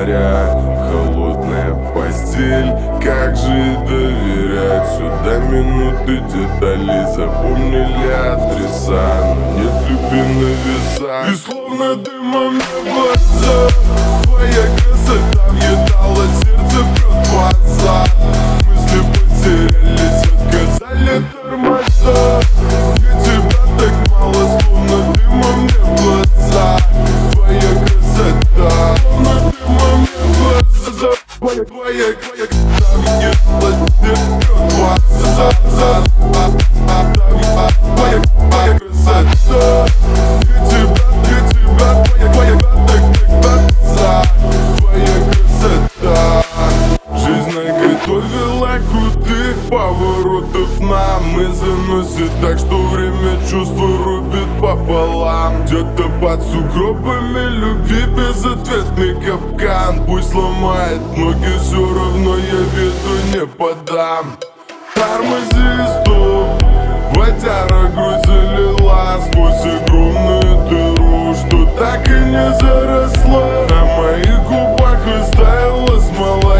говорят, холодная постель. Как же доверять? Сюда минуты, детали запомнили адреса, но нет любви на весах. И словно дымом не глаза, твоя красота въедала сердце, прет глаза. Мысли потерялись, отказали тормоза. Для тебя так мало, словно дымом мне в глаза. Твоя красота, словно дымом мне в глаза. Твоя красота въедала сердце, прет глаза. Твоя красота, для тебя, твоя глаза. Твоя красота. Жизнь наготовила крутых поворотов нам, и заносит так, что время чувства рубит пополам. Где-то под сугробами любви безответный капкан. Пусть ломает ноги, все равно я виду не подам. Тормози, стоп, водяра грудь залила сквозь огромную дыру, что так и не заросла. На моих губах истаяла смола.